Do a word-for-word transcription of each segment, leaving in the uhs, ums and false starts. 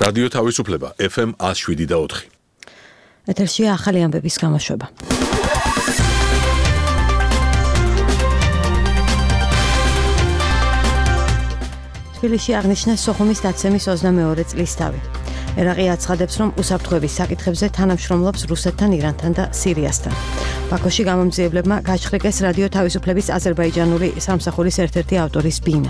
რადიო თავისუფლება ეფ ემ one oh seven და four. ეთერშია ახალი ამბების გამოშვება. თბილისში აღნიშნეს სოხუმის დაცემის ოცდამეორე წლისთავი. ერაყი აცხადებს, რომ უსაფრთხოების საკითხებზე თანამშრომლობს რუსეთთან, ირანთან და სირიასთან. ბაქოში გამომძიებლებმა გაჩხრიკეს რადიო თავისუფლების აზერბაიჯანული სამსახურის ერთ-ერთი ავტორის ბინა.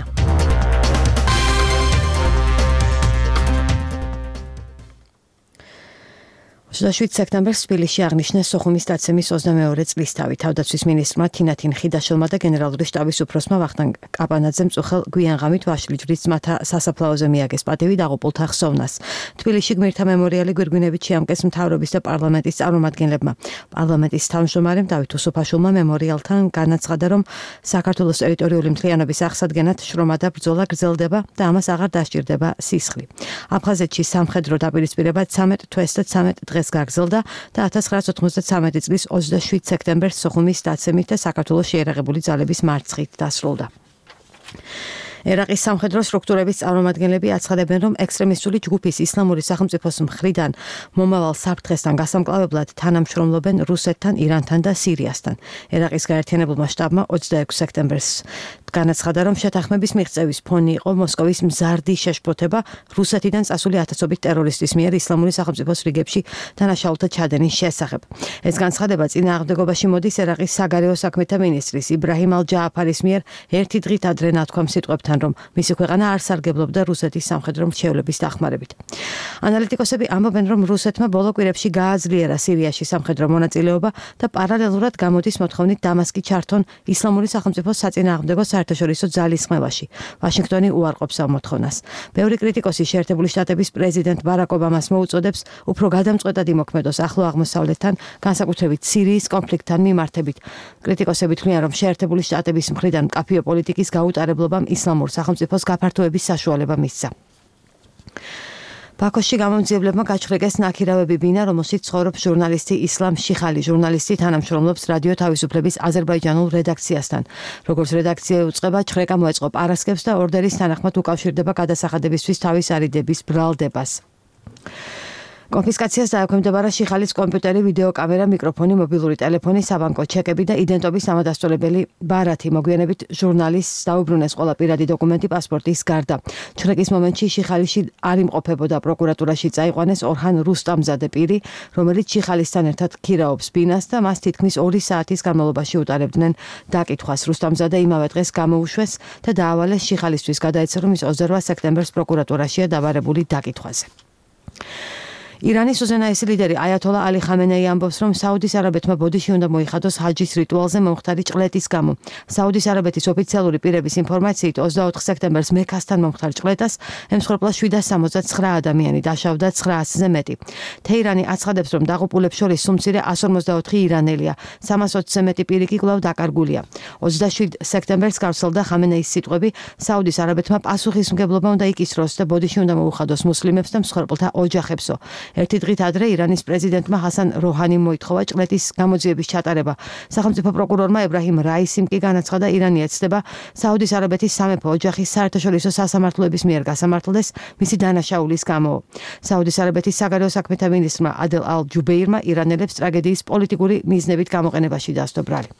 ოცდაშვიდ სექტემბერს თბილისში აღნიშნეს სოხუმის დაცემის ოცდამეორე წლისთავი. თავდაცვის მინისტრმა თინათინ ხიდაშელმა და გენერალური შტაბის უფროსმა ვახტანგ კაპანაძემ წუხელ გვიანღამით ვაშლიჯვრის ძმათა სასაფლაოზე მიაგეს პატივი დაღუპულთა ხსოვნას. თბილისში გმირთა მემორიალი გვირგვინებით შეამკეს მთავრობის და პარლამენტის წარმომადგენლებმა. პარლამენტის თავმჯდომარემ დავით უსუფაშვილმა მემორიალთან განაცხადა, რომ საქართველოს ტერიტორიული მთლიანობის აღსადგენად შრომა და ბრძოლა გრძელდება და ამას აღარ დასჭირდება სისხლი. აფხაზეთში სამხედრო დაპირისპირება ცამეტ თვეს და ცამეტ დღეს გაგრძელდა და ათას ცხრაასი ოცდათვრამეტი წლის ოცდაშვიდ სექტემბერს სოხუმის დაცემით და საქართველოს შეიარაღებული ძალების მარცხით დასრულდა. ერაყის სამხედრო სტრუქტურების წარმომადგენლები აცხადებენ, რომ ექსტრემისტული ჯგუფის ისლამური სახელმწიფოს მხრიდან მომავალ საფრთხესთან გასამკლავებლად თანამშრომლობენ რუსეთთან, ირანთან და სირიასთან. ერაყის გაერთიანებულმა შტაბმა ოცდაექვსი სექტემბერს განაცხადა, რომ შეთანხმების მიღწევის ფონი იყო მოსკოვის მზარდი შეშფოთება რუსეთიდან წასული ათასობით ტერორისტის მიერ ისლამური სახელმწიფოს რიგებში დანაშაულთა ჩადენის შესახებ. ეს განცხადება წინააღმდეგობაში მოდის ერაყის საგარეო საქმეთა მინისტრის იბრაჰიმ ალ-ჯააფარის მიერ ერთი დღით ადრე ნათქვამ სიტყვებთან, რომ მისი ქვეყანა არ სარგებლობდა რუსეთის სამხედრო მრჩევლების დახმარებით. ანალიტიკოსები ამბობენ, რომ რუსეთმა ბოლო კვირებში გააძლიერა სირიაში სამხედრო მონაწილეობა და პარალელურად გამოდის მოთხოვნით დამასკი ჩართონ ისლამური სახელმწიფოს საწინააღმდეგო საერთაშორისო ძალისხმევაში. ვაშინგტონი უარყოფს ამ მოთხოვნას. ბევრი კრიტიკოსი შეერთებული შტატების პრეზიდენტ ბარაკ ობამას მოუწოდებს უფრო გადამწყვეტად იმოქმედოს ახლო აღმოსავლეთთან, განსაკუთრებით სირიის კონფლიქტთან მიმართებით. კრიტიკოსები თვლიან, რომ შეერთებული შტატების მხრიდან მკაფიო პოლიტიკის გაუტარებლობამ ისლამურ სახელმწიფოს გაფართოების საშუალება მისცა. ბაქოში გამომძიებლებმა გაჩხრიკეს ნაქირავები ბინა, რომელშიც ცხოვრობს ჟურნალისტი ისლამ შიხალი. ჟურნალისტი თანამშრომლობს რადიო თავისუფლების აზერბაიჯანულ რედაქციასთან. როგორც რედაქცია უწყება, ჩხრეკა მოეწყო პარასკევს და ორდერის თანახმად უკავშირდება გადასახადებისთვის თავის არიდების ბრალდებას. კონფისკაციას დაექვემდებარა შიხალის კომპიუტერი, ვიდეოკამერა, მიკროფონი, მობილური ტელეფონი, საბანკო ჩეკები და იდენტობის ამადასტურებელი ბარათი. მოგვიანებით ჟურნალისტს დაუბრუნეს ყველა პირადი დოკუმენტი პასპორტის გარდა. ჩხრეკის მომენტში შიხალიში არ იმყოფებოდა. პროკურატურაში წაიყვანეს ორჰან რუსტამზადე პირი, რომელიც შიხალისთან ერთად ქირაობს ბინას და მას თითქმის ორი საათის განმავლობაში უტარებდნენ დაკითხვას. რუსტამზადე იმავე დღეს გამოუშვეს და დაავალეს შიხალისთვის. გადაეცა, რომ ის ოცდარვა სექტემბერს პროკურატურაშია დაბარებული დაკითხვაზე. ირანის უზენაესი ლიდერი აიათოლა ალი ხამენეი ამბობს, რომ საუდის არაბეთმა ბოდიში უნდა მოიხადოს ჰაჯის რიტუალზე მომხდარი ჭყლეტის გამო. საუდის არაბეთის ოფიციალური პირების ინფორმაციით ოცდაოთხ სექტემბერს მექასთან მომხდარ ჭყლეტას ემსხვერპლა შვიდას სამოცდათცხრა ადამიანი, დაშავდა ცხრაასზე მეტი. თეირანი აცხადებს, რომ დაღუპულებს შორის სუმცირე εκατს ორმოცდაოთხი ირანელია, სამას ოცზე მეტი პირი კი კვლავ დაკარგულია. ოცდაშვიდ სექტემბერს გავრცელდა ხამენეის სიტყვები, საუდის არაბეთმა პასუხისმგებლობა უნდა იკისროს და ბოდიში უნდა მოუხადოს მუსლიმებს და მსხვერპლთა ოჯახებსო. ერთი დღით ადრე ირანის პრეზიდენტმა ჰასან როჰანიმ მოითხოვა ჭყლეტის გამოძიების ჩატარება. სახელმწიფო პროკურორმა ებრაჰიმ რაისიმ კი განაცხადა, ირანი ეცდება საუდის არაბეთის სამეფო ოჯახის საერთაშორისო სასამართლოების მიერ გასამართლდეს მისი დანაშაულის გამო. საუდის არაბეთის საგარეო საქმეთა მინისტრმა ადელ ალ-ჯუბეირმა ირანელებს ტრაგედიის პოლიტიკური მიზნებით გამოყენებაში დასდო ბრალი.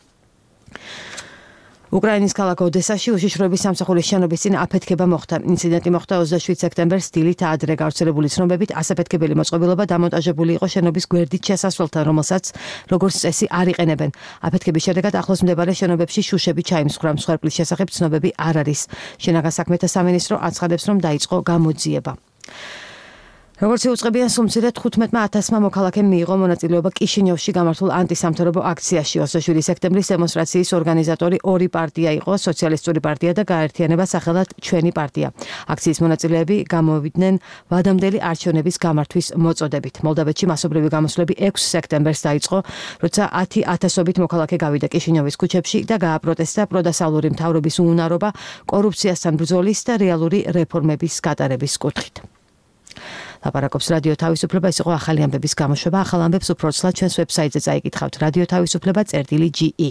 უკრაინის ქალაქ ოდესაში უშიშროების სამსახურის შენობის წინ აფეთქება მოხდა. ინციდენტი მოხდა ოცდაშვიდ სექტემბერს დილით ადრე. გავრცელებული ცნობებით ასაფეთქებელი მოწყობილობა დამონტაჟებული იყო შენობის გვერდით შესასვლელთან, რომელსაც როგორც წესი არ იყენებენ. აფეთქების შედეგად ახლოს მდებარე შენობებში შუშები ჩაიმსხვრა. მსხვერპლის შესახებ ცნობები არ არის. შინაგან საქმეთა სამინისტრო აცხადებს, რომ დაიწყო გამოძიება. როგორც უწყებიან სუმცირე თხუთმეტმა ათასმა მოქალაქემ მიიღო მონაწილეობა კიშინიოვში გამართულ ანტისამთავრობო აქციაში. ოცდაშვიდი სექტემბრის დემონსტრაციის ორგანიზატორი ორი პარტია იყო, სოციალისტური პარტია და გაერთიანება სახელად ჩვენი პარტია. აქციის მონაწილეები გამოვიდნენ ვადამდელი არჩევნების გამართვის მოწოდებით. მოლდავეთში მასობრივი გამოსვლები ექვსი სექტემბერს დაიწყო, როცა ათი ათასობით მოქალაქე გავიდა კიშინიოვის ქუჩებში და გააპროტესტა პროდასავლური მთავრობის უუნარობა, კორუფციასთან ბრძოლის და რეალური რეფორმების გატარების კუთხით. ლაპარაკობს რადიო თავისუფლება, ეს იყო ახალი ამბების გამოშვება. ახალ ამბებს უფრო ცლად ჩვენს ვებსაიტზე წაიკითხავთ რადიო თავისუფლება წერტილი ჯი ი.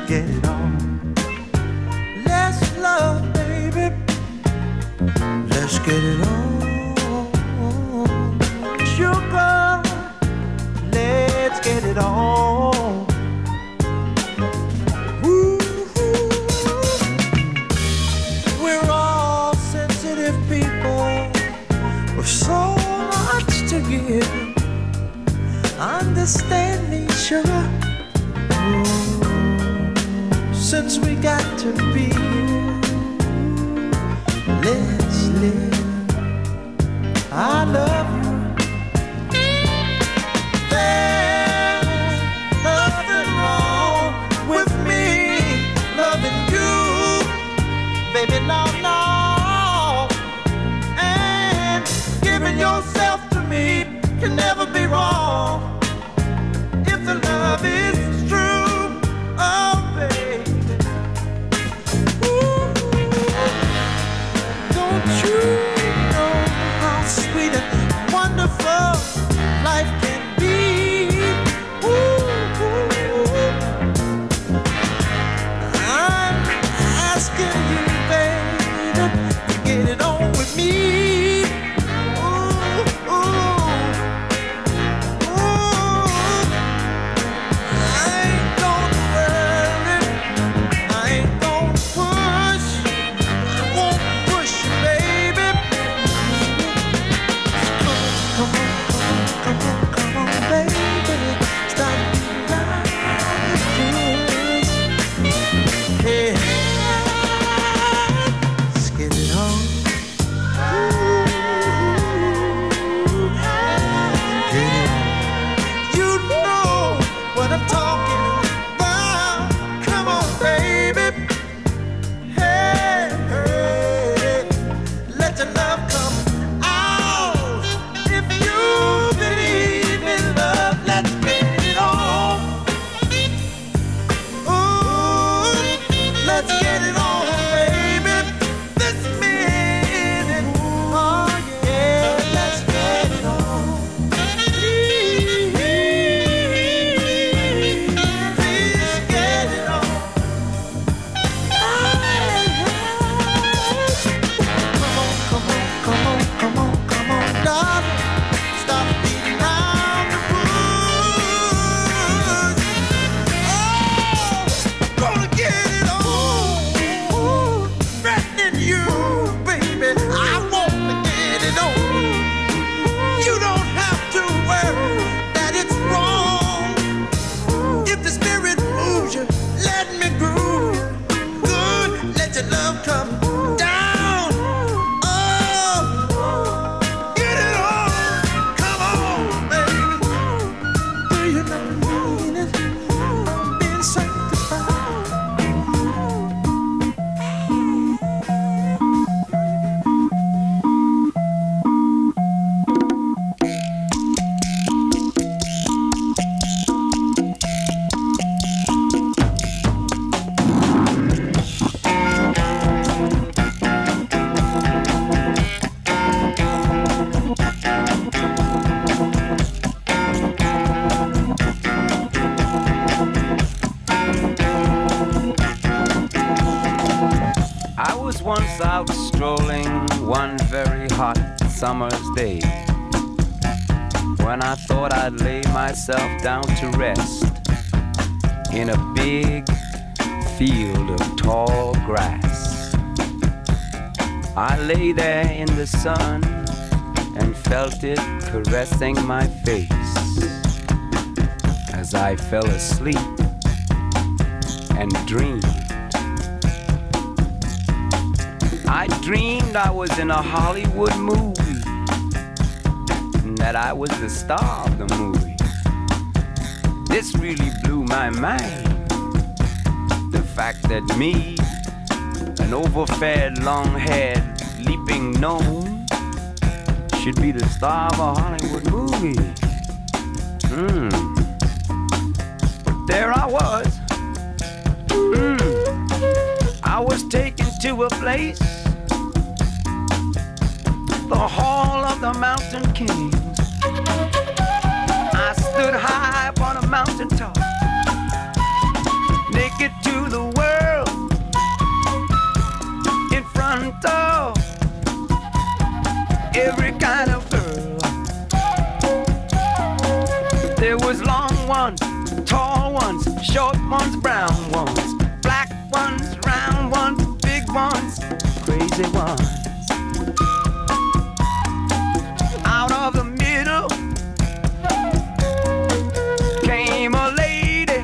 get it on. Let's love, baby. Let's get it on. Sugar, let's get it on. Ooh, we're all sensitive people with so much to give. Understand me, sugar. Ooh, since we got to be, let's live. I love you. There's nothing wrong with me loving you, baby, no, no. And giving yourself to me can never be wrong if the love is true. Oh, baby. Ooh, don't you know how sweet and wonderful life can be? Ooh, I'm asking you, baby, to get it on with me. Ooh, ooh, ooh. I ain't gonna worry, I ain't gonna push, I won't push you, baby. Come on, come on, come on, come on, baby. Stop lying to us. Hey, let's get it on. Ooh, get it on. You know what I'm talking about. Come on, baby. Hey, hey, let your love come out. If you believe in love, let's get it on. Ooh, let's get it on, baby. This minute, oh yeah, let's get it on. Please, please get it on. Come on, come on, come on, come on, come on, darling. Stop beating around the bush. Oh, gonna get it on. Threatening you, baby. I wanna get it on. You don't have to worry that it's wrong. If the spirit moves you, let me groove you. Good, let your love come down. Oh, get it on. Come on, baby. Do you not mean it? I'm being sanctified. I was once out strolling one very hot summer's day, when I thought I'd lay myself down to rest in a big field of tall grass. I lay there in the sun and felt it caressing my face as I fell asleep and dreamed. I dreamed I was in a Hollywood movie, and that I was the star of the movie. This really blew my mind. The fact that me, an overfed, long-haired, leaping gnome, should be the star of a Hollywood movie. Hmm. But there I was. Hmm. I was taken to a place, the Hall of the Mountain Kings. I stood high upon a mountain top, naked to Short ones, brown ones, black ones, round ones, big ones, crazy ones. Out of the middle came a lady.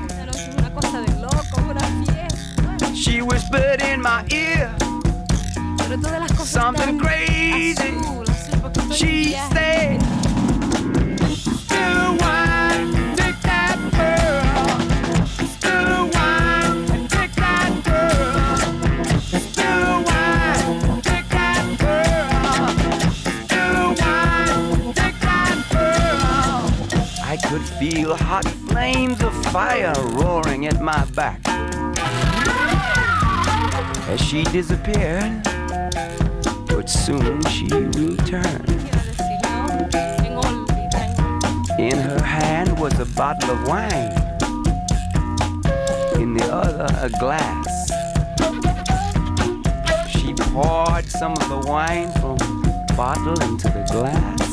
She whispered in my ear something crazy. She said, still wine, take that girl. Still wine, take that girl. Still wine, take that girl. Still wine, take that girl. I could feel hot flames of fire roaring at my back. As she disappeared, but soon she returned. In her hand was a bottle of wine, in the other a glass. She poured some of the wine from the bottle into the glass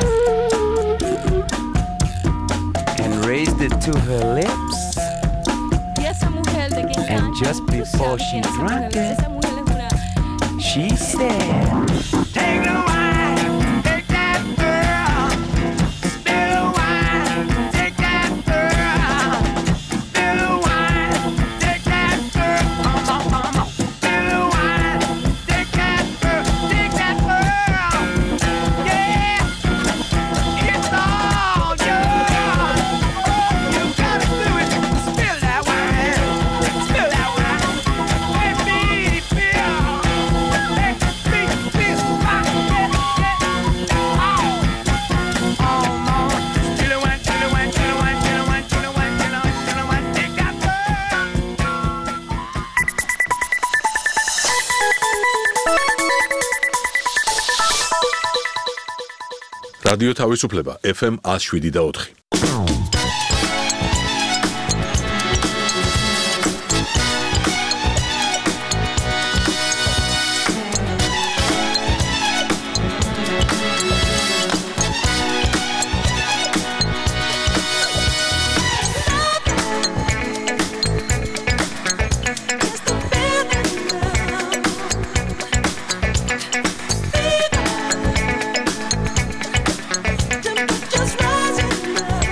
and raised it to her lips. And just before she drank it, she said, take the wine, take that girl. Spill the wine, take that girl. Spill the wine, take that girl. Come on, come on. Spill the wine, take that girl, take that girl. Yeah, it's all yours. You gotta do it. Spill that wine, spill that wine. Let me feel. Let me feel. Oh, oh, Lord. Spill the wine, spill the wine, spill the wine, spill the wine, spill the wine, spill the wine, spill the wine. Take that girl. რადიო თავისუფლება ეფ ემ one oh seven და four. Just rising up.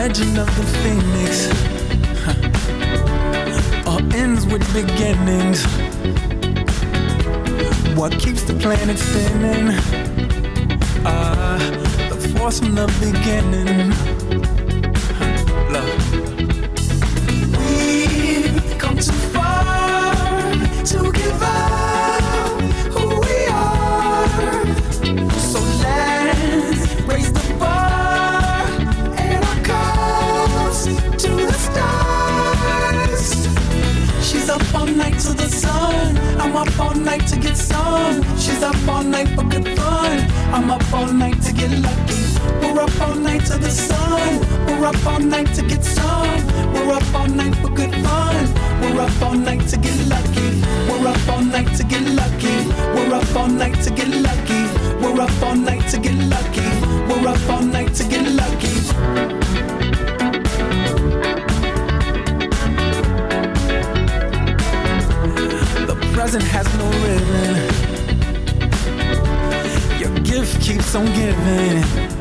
legend of the phoenix huh. All ends with beginnings. What keeps the planet spinning? Ah, uh, the force from the beginning. Huh. Love. We've come too far to give up who we are. So let's raise the bar and our cups to the stars. She's up all night to the sun. I'm up all night to get some. She's up all night for good fun. I'm up all night to get lucky. We're up all night to the sun. We're up all night to get some. We're up all night for good fun. We're up all night to get lucky. We're up all night to get lucky. We're up all night to get lucky. We're up all night to get lucky. We're up all night to get lucky. The present has no ribbon. Your gift keeps on giving.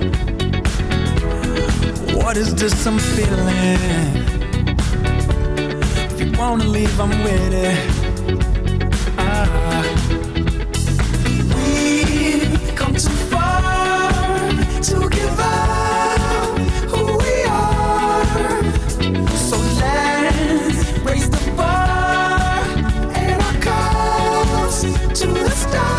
What is this I'm feeling? If you wanna leave, I'm with it. Ah. We've come too far to give up who we are. So let's raise the bar and our cups to the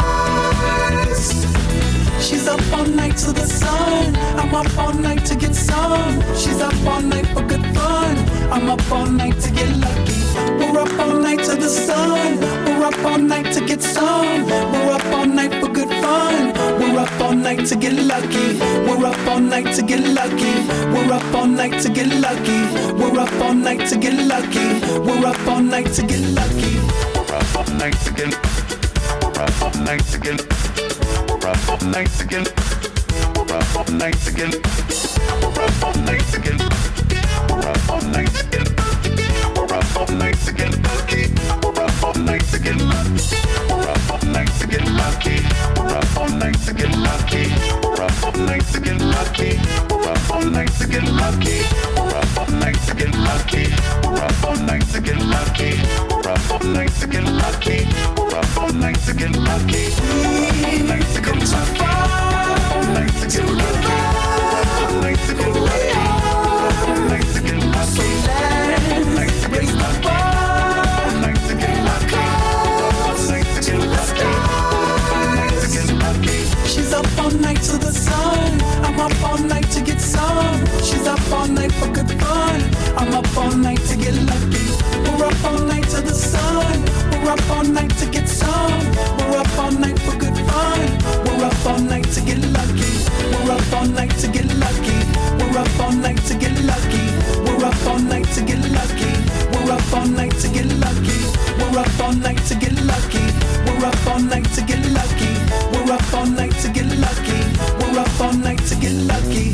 stars. She's up all night to the sun. I'm up all night to get some. She's up all night for good fun. I'm up all night to get lucky. We're up all night to the sun. We're up all night to get some. We're up all night for good fun. We're up all night to get lucky. We're up all night to get lucky. We're up all night to get lucky. We're up all night to get lucky. We're up all night to get lucky. We're up all night to get. We're up all night to get. We're up all night to get. We're up all night to get. We're up all night to get. We're up all night to get. We're up all night to get lucky. We're up all night to get lucky. We're up all night to get lucky. We're up all night to get lucky. We're up all night to get lucky. We're up all night to get lucky. We're up all night to get lucky. We're up all night to get lucky. We're up all night to get lucky. We're up all night to get lucky. We're up all night to get lucky. All night to get lucky. All night to get lucky. All night to get lucky. All night to get lucky. All night to get lucky. All night to get lucky. All night to get lucky. She's up all night to the sun. I'm up all night to get some. She's up all night for good fun. I'm up all night to get lucky. We're up all night to the sun. We're up all night to get some. We're up all night for good fun. We're up all night to get lucky. We're up all night to get lucky. We're up all night to get lucky. We're up all night to get lucky. We're up all night to get lucky. We're up all night to get lucky. We're up all night to get lucky. We're up all night to get lucky. We're up all night to get lucky.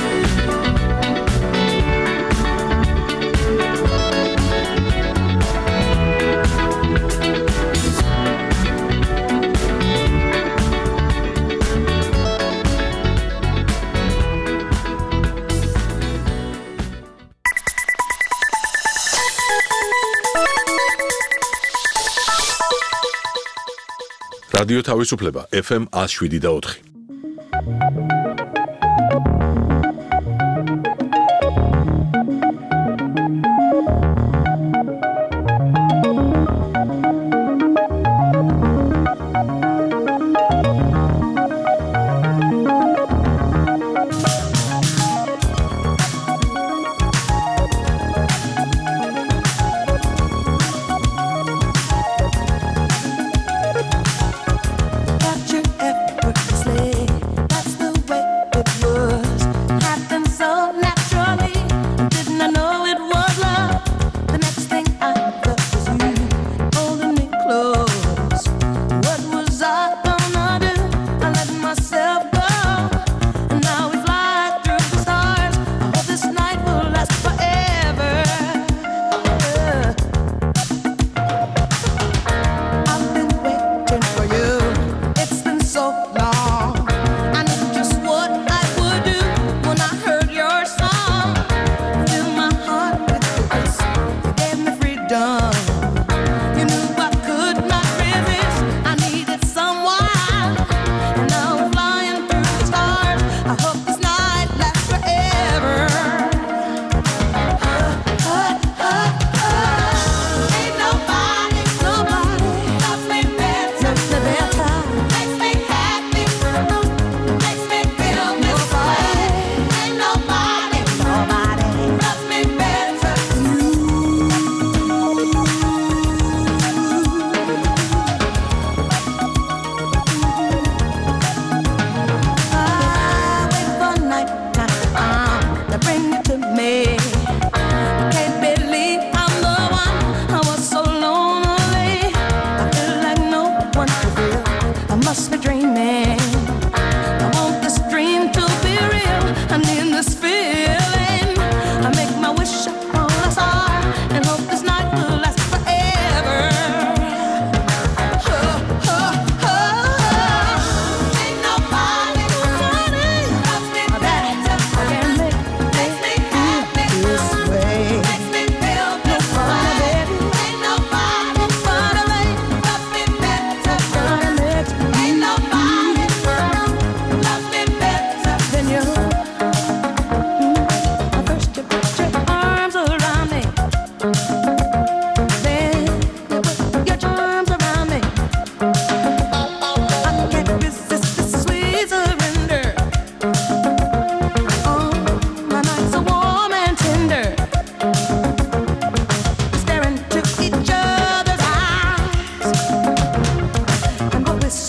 რადიო თავისუფლება ეფ ემ one oh seven და four. Capture effortlessly. That's the way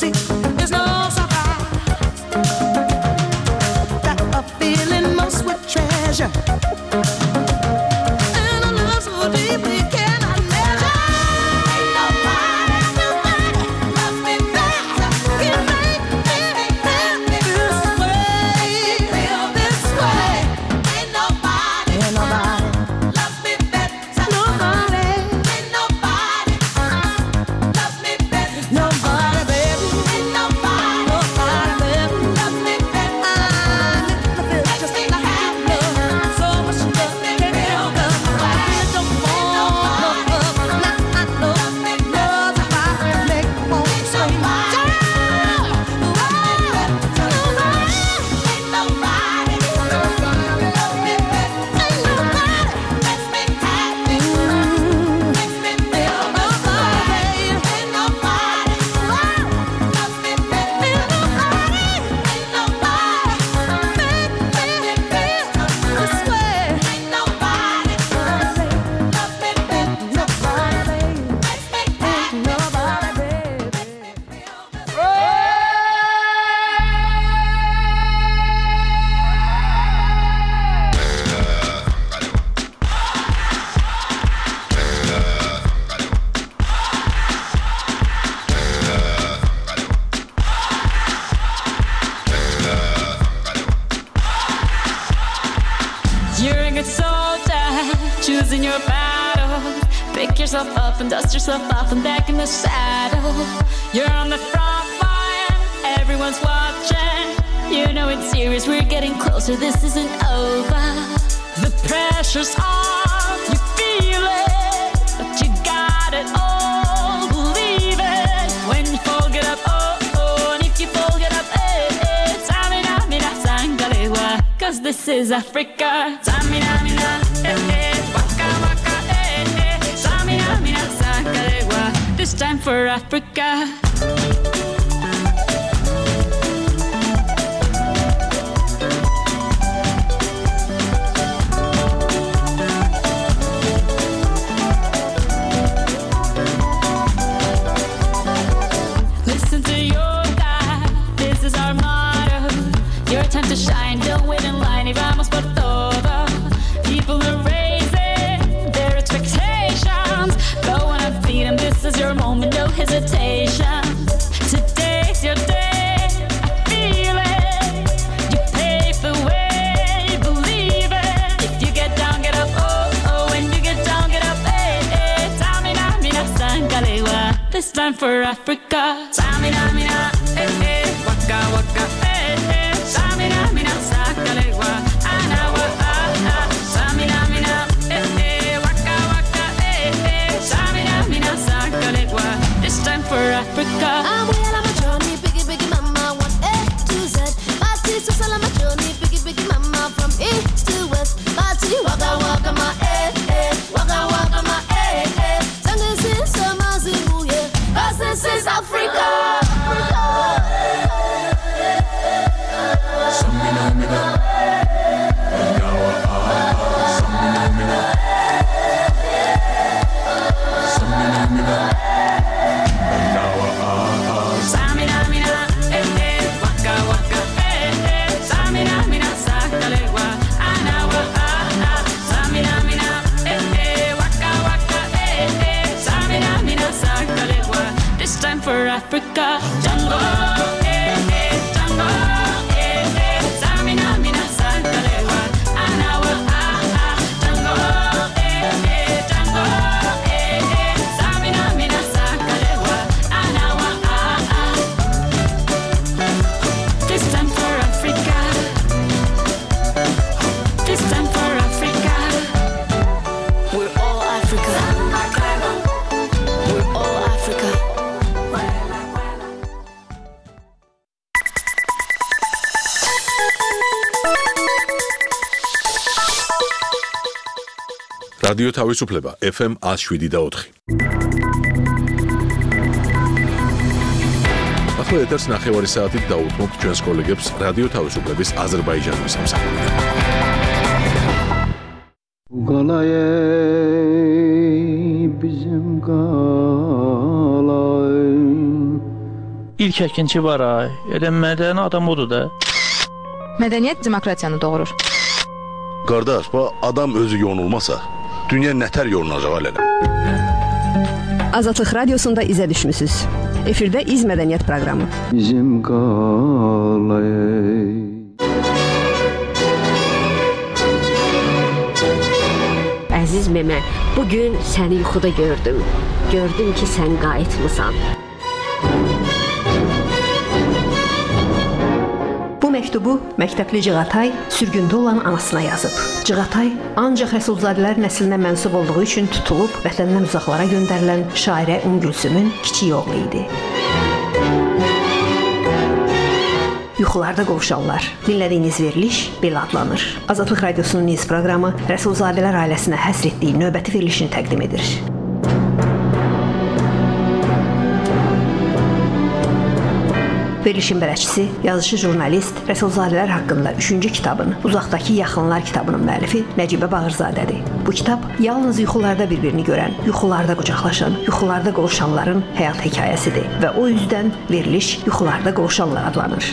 see, it's no surprise that a feeling most would treasure. And a love so deep we cannot measure. Ain't nobody, nobody loves me better. You make me feel this way, feel this way. Ain't nobody, ain't nobody loves me better. Nobody, ain't nobody loves me better. Nobody, baby, ain't nobody, nobody, baby, loves me better. I never feel just like I have love, so much love can't feel the way. Don't want love, not I know love if I make more say ain't nobody, nobody loves me better. Ain't nobody makes me happy, makes me feel nobody, ain't nobody loves me better. Ain't nobody, ain't nobody make me feel this way. Ain't nobody loves me better. Nobody makes me happy. Nobody, baby. You're a good soldier, choosing your battle. Pick yourself up and dust yourself off and back in the saddle. You're on the front line, everyone's watching. You know it's serious, we're getting closer, this isn't over. The pressure's on, you feel it, but you got it all, believe it. When you fall, get up, oh, oh, and if you fall, get up, eh, eh. Samina, mina, sangalewa, cause this is Africa. Samina, mina, eh, eh, waka, waka, eh, eh. Samina, mina, sangalewa, this time for Africa. Listen to your God, this is our motto. Your time to shine, don't wait in line, y vamos por todo. People are raising their expectations. Go on and feed them, this is your moment, no hesitation. Today's your day, I feel it. You pave the way, believe it. If you get down, get up, oh, oh. When you get down, get up, eh, eh. Samina, mina, sangalewa, this time for Africa. Samina, mina, eh, eh. Waka, waka, eh, eh. Samina, mina, sangalewa, anawa, ah, ah. Samina, mina, eh, eh. Waka, waka, eh, eh. Samina, mina, sangalewa, this time for Africa. I'm well on my journey, biggie, biggie, mama, one A to Z. My sister's all on my journey, biggie, biggie, mama, from east to west. My tea, waka, waka, my eh, eh, waka, waka, my eh, eh. Sangin' sin, sama, zimu, yeah, 'cause this is Africa. Samina, mina. Angawa, ah, ah. Samina, mina. Samina, mina. Angawa, ah, ah. Samina, mina, eh, eh. Waka, waka, eh, eh. Samina, mina, sangalewa, anawa, ah, ah. Samina, mina, eh, eh. Waka, waka, eh, eh. Samina, mina, sangalewa, this time for Africa. Jungle, eh, eh. Jungle, eh, eh. Samina, mina, sangalewa, anawa, ah, ah. Jungle, eh, eh. Jungle, eh, eh. Samina, mina, sangalewa, anawa, ah, ah. This time for Africa. This time for Africa. We're all Africa. We're all Africa. რადიო თავისუფლება ეფ ემ one oh seven და four. ახლა ეთერს ნახევარი საათით დაუთმობთ ჩვენს კოლეგებს რადიო თავისუფლების აზერბაიჯანის სამსახურიდან. Qalay bizim qalay İlk əkinçi var ay. Elə mədəni adam odur da. Mədəniyyət demokratiyanı doğurur. Qardaş, bu adam özü yonulmasa, dünya nətər yonulacaq elələ. Azadlıq radiosunda izə düşmüsüz. Efirdə İz Mədəniyyət proqramı. Bizim qalay. Əziz Memə, bugün səni yuxuda gördüm. Gördüm ki, sən qayıtmısan. Bu məktubu məktəbli Cığatay sürgündə olan anasına yazıb. Cığatay ancaq Rəsulzadələr nəslinə mənsub olduğu üçün tutulub vətəndən uzaqlara göndərilən şairə Ümmü Gülsümün kiçik oğlu idi. Yuxularda qovuşanlar. Dinlədiyiniz veriliş belə adlanır. Azadlıq Radiosunun Niz proqramı Rəsulzadələr ailəsinə həsr etdiyi növbəti verilişini təqdim edir. Verilişin bələdçisi, yazışı jurnalist Rəsulzadələr haqqında üçüncü kitabın Uzaqdakı Yaxınlar kitabının müəllifi Nəcibə Bağırzadədir. Bu kitab yalnız yuxularda bir-birini görən, yuxularda qucaqlaşan, yuxularda qovuşanların həyat hekayəsidir və o yüzden veriliş Yuxularda Qovuşanlar adlanır.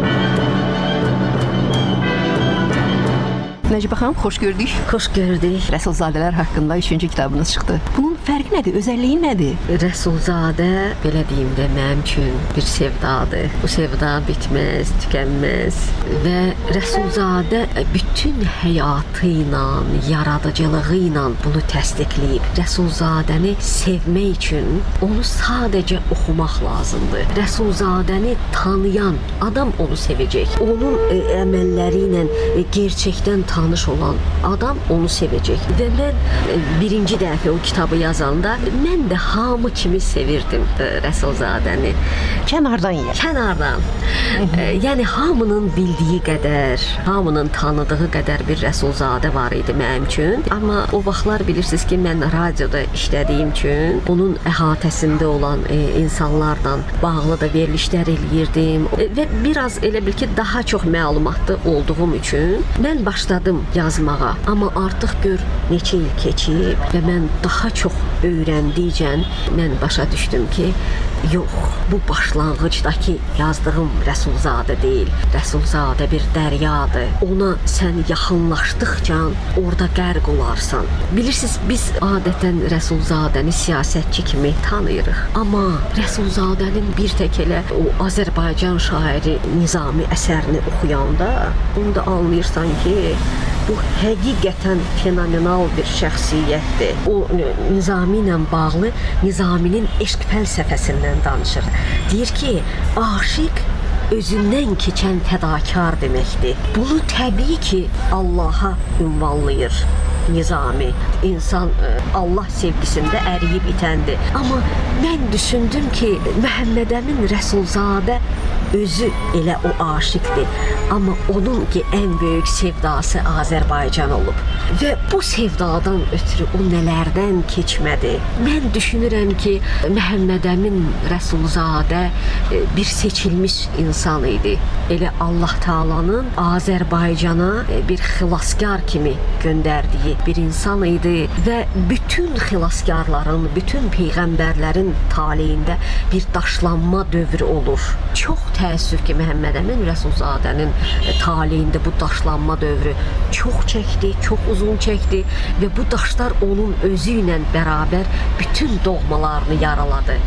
Nəcibə xanım, xoş gördük. Xoş gördük. Rəsulzadələr haqqında üçüncü kitabınız çıxdı. Bunun fərqi nədir, özəlliyi nədir? Rəsulzadə, belə deyim də, mənim üçün bir sevdadır. Bu sevda bitməz, tükənməz və Rəsulzadə bütün həyatı ilə, yaradıcılığı ilə bunu təsdiqləyib. Rəsulzadəni sevmək üçün onu sadəcə oxumaq lazımdır. Rəsulzadəni tanıyan adam onu sevəcək. Onun ə, əməlləri ilə ə, gerçəkdən tanış olan adam onu sevəcək. Və mən ə, birinci dəfə o kitabı yazanda mən də hamı kimi sevirdim ə, Rəsulzadəni. Kənardan yer. Kənardan. ə, yəni hamının bildiyi qədər, hamının tanıdığı qədər bir Rəsulzadə var idi mənim üçün. Amma o vaxtlar bilirsiniz ki, mən radioda işlədiyim üçün onun əhatəsində olan ə, insanlarla bağlı da verilişlər eləyirdim. Və biraz elə bil ki, daha çox məlumatlı olduğum üçün mən başladım yazmağa. Amma artıq gör neçə il keçib və mən daha çox öyrəndikcə mən başa düşdüm ki, yox, bu başlanğıcdakı yazdığım Rəsulzadə deyil. Rəsulzadə bir dəryadır. Ona sən yaxınlaşdıqca orada qərq olarsan. Bilirsiniz, biz adətən Rəsulzadəni siyasətçi kimi tanıyırıq. Amma Rəsulzadənin bir tək elə o Azərbaycan şairi Nizami əsərini oxuyanda onu da anlayırsan ki, bu həqiqətən fenomenal bir şəxsiyyətdir. O Nizami ilə bağlı Nizaminin eşq fəlsəfəsindən danışır. Deyir ki, aşiq özündən keçən fədakar deməkdir. Bunu təbii ki, Allaha ünvanlayır Nizami. İnsan Allah sevgisində əriyib itəndir. Amma mən düşündüm ki, Məhəmməd Əmin Rəsulzadə özü elə o aşiqdir. Amma onun ki, ən böyük sevdası Azərbaycan olub. Və bu sevdadan ötürü o nələrdən keçmədi. Mən düşünürəm ki, Məhəmməd Əmin Rəsulzadə bir seçilmiş insan idi. Elə Allah Taala'nın Azərbaycana bir xilaskar kimi göndərdiyi bir insan idi və bütün xilaskarların, bütün peyğəmbərlərin taleyində bir daşlanma dövrü olur. Çox təəssüf ki, Məhəmməd Əmin Rəsulzadənin taleyində bu daşlanma dövrü çox çəkdi, çox uzun çəkdi və bu daşlar onun özü ilə bərabər bütün doğmalarını yaraladı.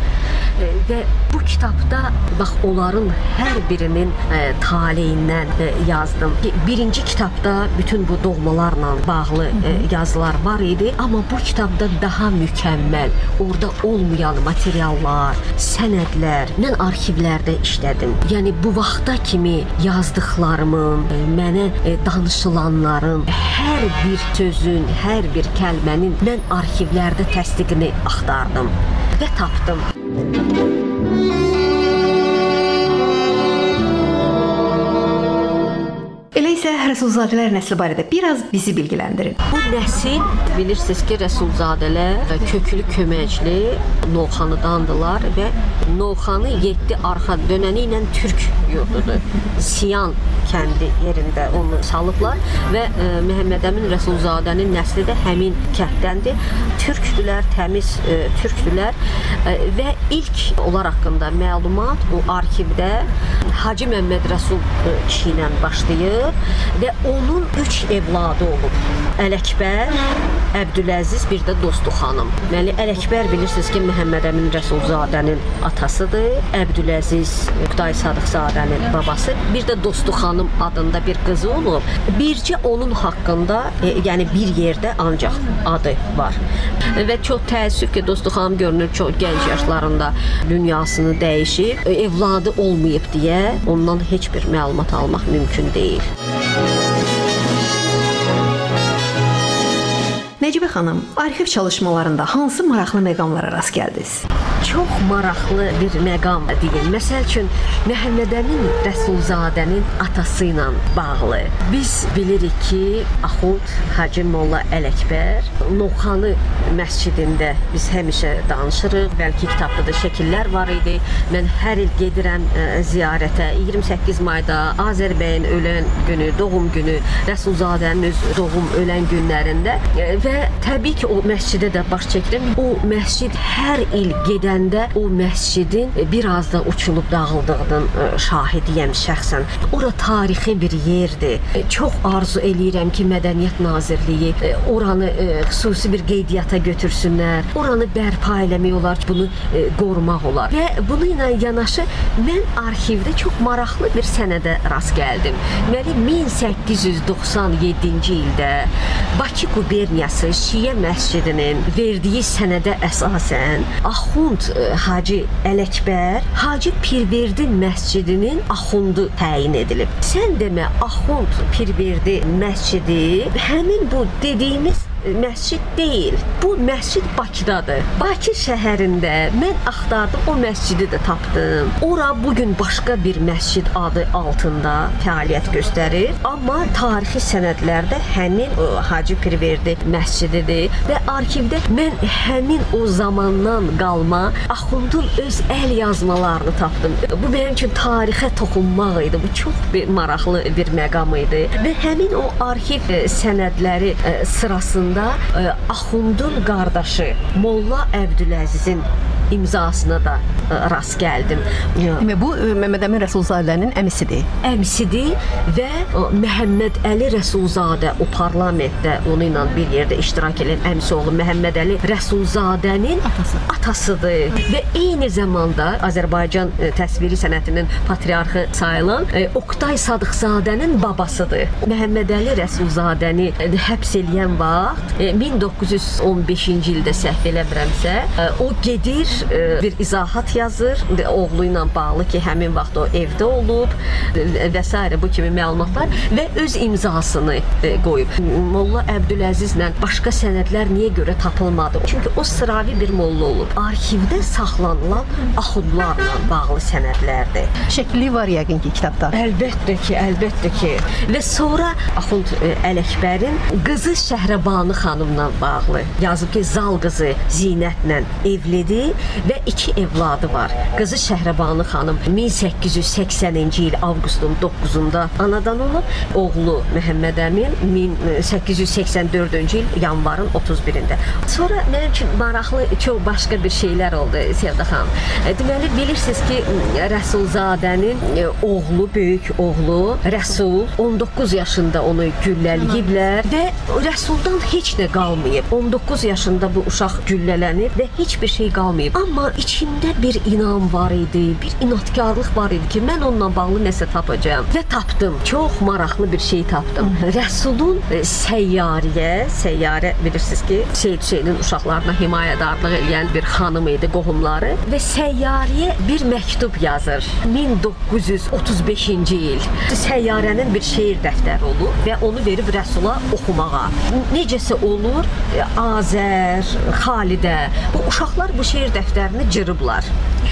Və bu kitabda bax onların hər birinin e, taleyindən e, yazdım. Birinci kitabda bütün bu doğmalarla bağlı e, yazılar var idi, amma bu kitabda daha mükəmməl, orada olmayan materiallar, sənədlər, mən arxivlərdə işlədim. Yəni bu vaxta kimi yazdıqlarımın, e, mənə e, danışılanların, hər bir sözün, hər bir kəlmənin mən arxivlərdə təsdiqini axtardım və tapdım. Elə isə Rəsulzadələr nəsli barədə biraz bizi bilgiləndirin. Bu nəsil bilirsiniz ki, Rəsulzadələr köklü köməkli Novxanıdandılar və Novxanı yeddi arxa dönəni ilə Türk yurdudur. Siyan kəndi yerində onu salıblar və e, Məhəmməd Əmin Rəsulzadənin nəsli də həmin kənddəndir. Türkdülər, təmiz e, türkdülər e, və ilk onlar haqqında məlumat o arxivdə Hacı Məmməd Rəsul e, kişi ilə başlayır və onun üç evladı olub. Ələkbər, Əbdüləziz, bir də Dostu xanım. Deməli, Ələkbər bilirsiniz ki, Məhəmməd Əmin Rəsulzadənin atasıdır. Əbdüləziz Oqtay Sadıqzadənin babası. Bir də Dostu xanım adında bir qızı olub. Bircə onun haqqında, e, yəni bir yerdə ancaq adı var. Və çox təəssüf ki, Dostu xanım görünür çox gənc yaşlarında dünyasını dəyişib. E, evladı olmayıb deyə ondan heç bir məlumat almaq mümkün deyil. Nəcibə xanım, arxiv çalışmalarında hansı maraqlı məqamlara rast gəldiniz? Çox maraqlı bir məqam deyil. Məsəl üçün Məhəmməd Əmin Rəsulzadənin atası ilə bağlı. Biz bilirik ki, Axund Hacı Molla Ələkbər Novxanı məscidində biz həmişə danışırıq. Bəlkə kitabda da şəkillər var idi. Mən hər il gedirəm ə, ziyarətə. iyirmi səkkiz mayda Azərbəyin ölən günü, doğum günü, Rəsulzadənin öz doğum ölən günlərində ə, və təbii ki, o məscidə də baş çəkirəm. O məscid hər il gedən o məscidin biraz da uçulub dağıldığının şahidiyəm şəxsən. Ora tarixi bir yerdir. Çox arzu eləyirəm ki, Mədəniyyət Nazirliyi oranı xüsusi bir qeydiyyata götürsünlər. Oranı bərpa eləmək olar, bunu qorumaq olar. Və bunu ilə yanaşı mən arxivdə çox maraqlı bir sənədə rast gəldim. Deməli, min səkkiz yüz doxsan yeddinci ildə Bakı quberniyası Şiə məscidinin verdiyi sənədə əsasən Axund Hacı Ələkbər Hacı Pirverdi məscidinin axundu təyin edilib. Sən demə, Axund Pirverdi məscidi həmin bu dediyimiz məscid deyil. Bu məscid Bakıdadır. Bakı şəhərində mən axtardım, o məscidi də tapdım. Ora bugün başqa bir məscid adı altında fəaliyyət göstərir. Amma tarixi sənədlərdə həmin o, Hacı Pirverdi məscididir və arxivdə mən həmin o zamandan qalma Axundun öz əl yazmalarını tapdım. Bu mənim üçün tarixə toxunmaq idi. Bu çox bir maraqlı bir məqam idi və həmin o arxiv sənədləri sırasında Axundun qardaşı Molla Əbdüləzizin imzasına da rast gəldim. Demək, bu Məhəmməd Əmin Rəsulzadənin əmisidir. Əmisidir və Məhəmməd Əli Rəsulzadə o parlamentdə onu ilə bir yerdə iştirak edən əmisi oğlu Məhəmməd Əli Rəsulzadənin atası. atasıdır və eyni zamanda Azərbaycan təsviri sənətinin patriarxı sayılan Oqtay Sadıqzadənin babasıdır. Məhəmməd Əli Rəsulzadəni həbs eləyən vaxt min doqquz yüz on beşinci ildə səhv eləmirəmsə, o gedir bir izahat yazır, oğlu ilə bağlı ki, həmin vaxt o evdə olub və s. bu kimi məlumatlar və öz imzasını qoyub. Molla Əbdüləzizlə başqa sənədlər niyə görə tapılmadı? Çünki o sıravi bir molla olub. Arxivdə saxlanılan axundlarla bağlı sənədlərdir. Şəkli var yəqin ki, kitabda. Əlbəttə ki, əlbəttə ki. Və sonra Axund Ələkbərin qızı Şəhrəbanı xanımla bağlı yazıb ki, Zal qızı Zinətlə evlidir və iki evladı var. Qızı Şəhrəbanı xanım min səkkiz yüz səksəninci il avqustun doqquzunda anadan olub. Oğlu Məhəmməd Əmin min səkkiz yüz səksən dördüncü il yanvarın otuz birində. Sonra mənim üçün maraqlı çox başqa bir şeylər oldu Sevda xanım. Deməli, bilirsiniz ki, Rəsulzadənin oğlu, böyük oğlu Rəsul on doqquz yaşında onu güllələyiblər və Rəsuldan heç nə qalmayıb. on doqquz yaşında bu uşaq güllələnib və heç bir şey qalmayıb. Amma içində bir inam var idi, bir inatkarlıq var idi ki, mən onunla bağlı nəsə tapacağam. Və tapdım. Çox maraqlı bir şey tapdım. Rəsulun Səyyariyə, Səyyarə bilirsiniz ki, Seyid Hüseynin uşaqlarına himayədarlıq edən bir xanım idi, qohumları və Səyyariyə bir məktub yazır. min doqquz yüz otuz beşinci il. Səyyarənin bir şeir dəftəri olur və onu verib Rəsula oxumağa. Necəsə olur, Azər, Xalidə, bu uşaqlar bu şeir dəftərini cırıblar.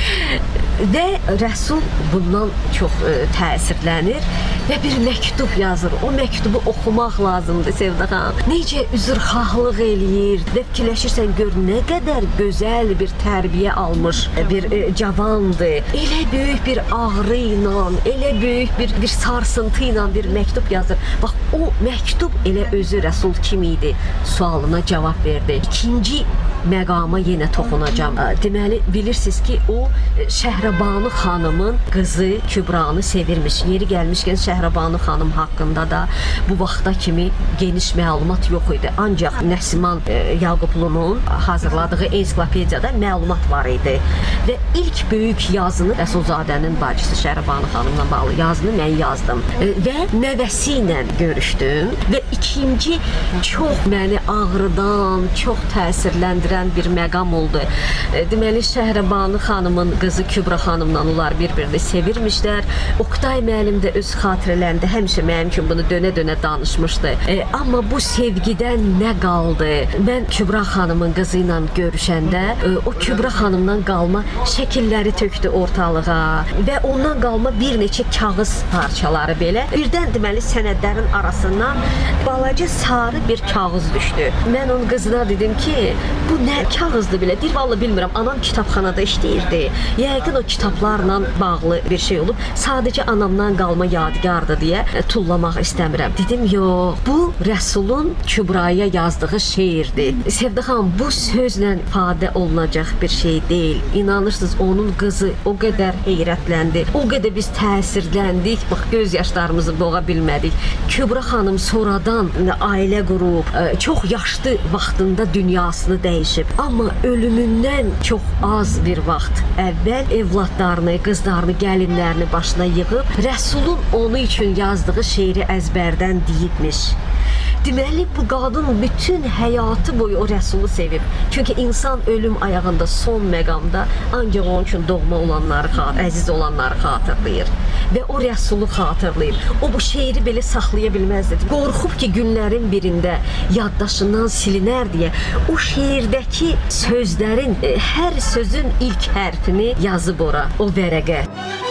Və Rəsul bundan çox ə, təsirlənir və bir məktub yazır. O məktubu oxumaq lazımdır Sevda xanım. Necə üzrxahlıq eləyir və fikirləşirsən gör nə qədər gözəl bir tərbiyə almış bir ə, cavandır. Elə böyük bir ağrı ilə, elə böyük bir, bir sarsıntı ilə bir məktub yazır. Bax, o məktub elə özü Rəsul kim idi sualına cavab verdi. İkinci məqama yenə toxunacağam. Deməli, bilirsiniz ki, o Şəhrəbanu xanımın qızı Kübranı sevirmiş. Yeri gəlmişkən Şəhrəbanu xanım haqqında da bu vaxta kimi geniş məlumat yox idi. Ancaq Nəsiman e, Yaqublu'nun hazırladığı ensiklopediyada məlumat var idi. Və ilk böyük yazını Rəsulzadənin bacısı Şəhrəbanu xanımla bağlı yazını mən yazdım. E, və nəvəsi ilə görüşdüm və ikinci çox məni ağrıdan, çox təsirləndirən bir məqam oldu. E, deməli, Şəhrəbanu xanımın qızı Kübra xanımla onlar bir-birini sevirmişlər. Oktay müəllim də öz xatirələrində həmişə mənim üçün bunu dönə-dönə danışmışdı. E, amma bu sevgidən nə qaldı? Mən Kübra xanımın qızı ilə görüşəndə e, o Kübra xanımdan qalma şəkilləri tökdü ortalığa və ondan qalma bir neçə kağız parçaları belə. Birdən deməli sənədlərin arasından balaca sarı bir kağız düşdü. Mən onun qızına dedim ki, bu nə kağızdır belə? Deyir, vallahi bilmirəm. Anam kitabxanada işləyirdi. Yəqin o kitablarla bağlı bir şey olub. Sadəcə anamdan qalma yadigardır deyə tullamaq istəmirəm. Dedim, yox, bu Rəsulun Kübraya yazdığı şeirdir. Sevda xanım, bu sözlə ifadə olunacaq bir şey deyil. İnanırsınız, onun qızı o qədər heyrətləndi, o qədər biz təsirləndik, bax, göz yaşlarımızı boğa bilmədik. Kübra xanım sonradan ailə qurub, çox yaşlı vaxtında dünyasını dəyişib. Amma ölümündən çox az bir vaxt əvvəl evladlarını, qızlarını, gəlinlərini başına yığıb, Rəsulun onu üçün yazdığı şeiri əzbərdən deyibmiş. Deməli, bu qadın bütün həyatı boyu o Rəsulu sevib. Çünki insan ölüm ayağında son məqamda ancaq onun üçün doğma olanları, əziz olanları xatırlayır. Və o Rəsulu xatırlayır. O bu şeiri belə saxlaya bilməzdi. Qorxub ki, günlərin birində yaddaşından silinər deyə o şeirdəki sözlərin, hər sözün ilk hərfini yazıb ora, o vərəqə.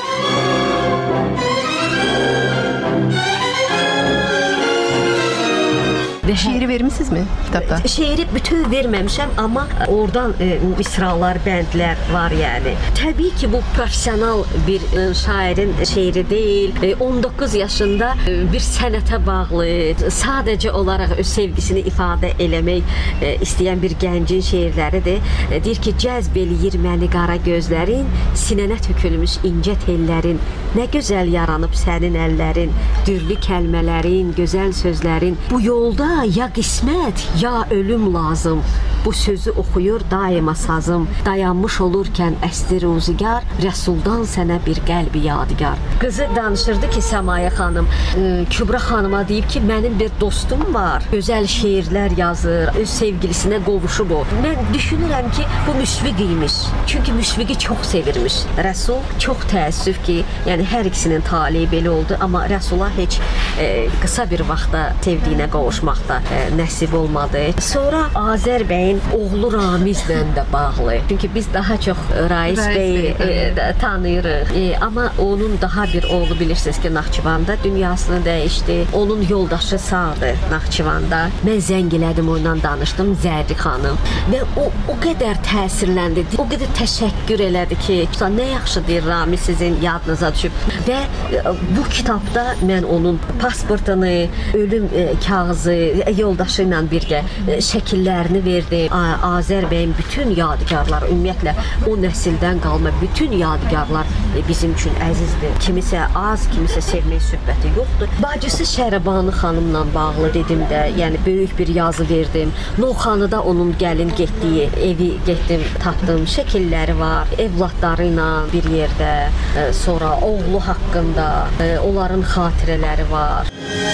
Şeiri vermisinizmi kitabda? Şeiri bütün verməmişəm, amma oradan e, misralar, bəndlər var yəni. Təbii ki, bu professional bir e, şairin şeiri deyil. E, on doqquz yaşında e, bir sənətə bağlı, sadəcə olaraq öz sevgisini ifadə eləmək e, istəyən bir gəncin şeirləridir. E, deyir ki, cəzb eləyir məni qara gözlərin, sinənə tökülmüş incə tellərin, nə gözəl yaranıb sənin əllərin, dürlü kəlmələrin, gözəl sözlərin. Bu yolda ya qismət, ya ölüm lazım. Bu sözü oxuyur daima sazım. Dayanmış olurkən əsli ruzigar, Rəsuldan sənə bir qəlbi yadigar. Qızı danışırdı ki, Səmaya xanım, e, Kübra xanıma deyib ki, mənim bir dostum var, gözəl şeirlər yazır, öz sevgilisinə qovuşub o. Mən düşünürəm ki, bu Müşfiq imiş. Çünki Müşfiqi çox sevirmiş. Rəsul çox təəssüf ki, yəni hər ikisinin taleyi belə oldu, amma Rəsula heç e, qısa bir vaxtda sevdiyinə qovuşmaq da e, nəsib olmadı. Sonra Azər bəyin oğlu Ramizlə də bağlı. Çünki biz daha çox Rais bəyi e, tanıyırıq. E, amma onun daha bir oğlu bilirsiniz ki, Naxçıvanda dünyasını dəyişdi. Onun yoldaşı sağdır Naxçıvanda. Mən zəng elədim, onunla danışdım, Zərri xanım. Və o, o qədər təsirləndi, o qədər təşəkkür elədi ki, nə yaxşı deyir Ramiz sizin yadınıza düşüb. Və e, bu kitabda mən onun pasportunu, ölüm e, kağızı, yoldaşı ilə birgə şəkillərini verdim. Azər bəyin bütün yadigarları, ümumiyyətlə o nəsildən qalma bütün yadigarlar bizim üçün əzizdir. Kimisə az, kimisə sevmək söhbəti yoxdur. Bacısı Şərəbanu xanımla bağlı dedim də, yəni böyük bir yazı verdim. Novxanıda onun gəlin getdiyi evi getdim, tapdım, şəkilləri var, evladları ilə bir yerdə, sonra oğlu haqqında, onların xatirələri var.